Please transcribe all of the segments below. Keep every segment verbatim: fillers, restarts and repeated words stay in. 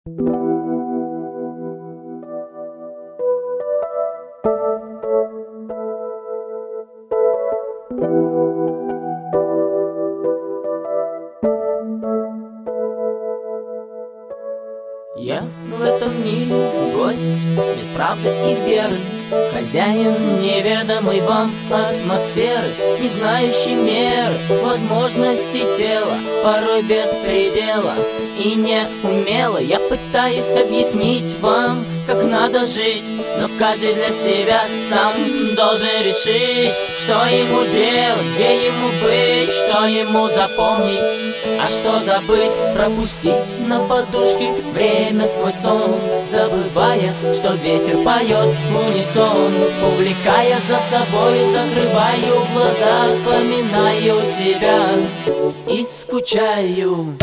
Я в этом мире гость, без правды и веры, хозяин неведомой вам атмосферы, не знающий меры, возможностей тела, порой без предела. И неумело я пытаюсь объяснить вам, как надо жить, но каждый для себя сам должен решить, что ему делать, где ему быть, что ему запомнить, а что забыть, пропустить на подушке время сквозь сон, забывая, что ветер поет в унисон, увлекая за собой, закрываю глаза, вспоминаю тебя и скучаю.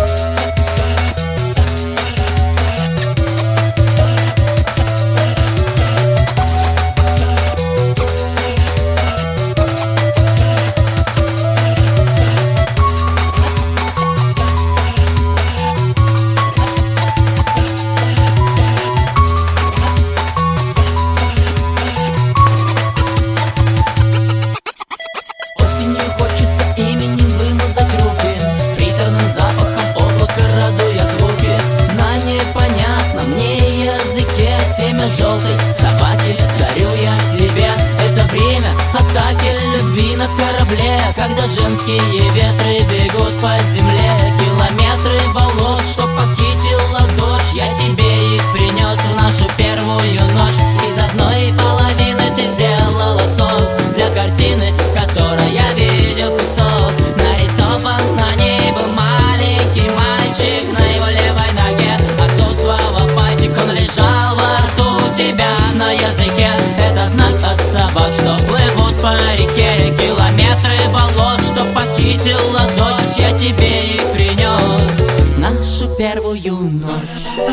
Желтой собаки дарю я тебе это время атаки любви на корабле, когда женские ветры бегут по земле. Километры волос, что похитила дочь, я тебе их принес в нашу первую ночь. Из одной половины ты сделала сон для картины, которой я видел кусок. Нарисован на ней был маленький мальчик, на его левой ноге отсутствовал пальчик, он лежал во рту тебя на языке. Это знак от собак, что плывут по реке. Километры волос, что похитила дочь, я тебе их принес нашу первую ночь.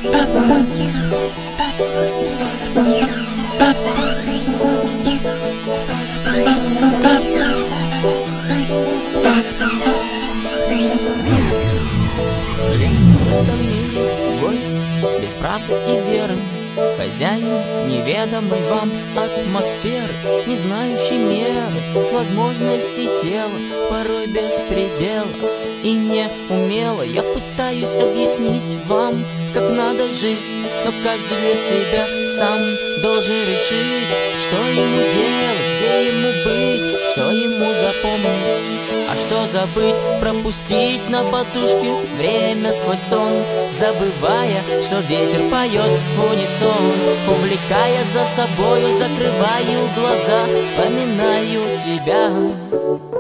В этом мире гость, без правды и веры, хозяин неведомой вам атмосферы, не знающий меры, возможностей тела, порой без предела. И неумело я пытаюсь объяснить вам, как надо жить, но каждый для себя сам должен решить, что ему делать, где ему быть, что ему запомнить, а что забыть, пропустить на подушке время сквозь сон, забывая, что ветер поет в унисон, увлекая за собою, закрываю глаза, вспоминаю тебя.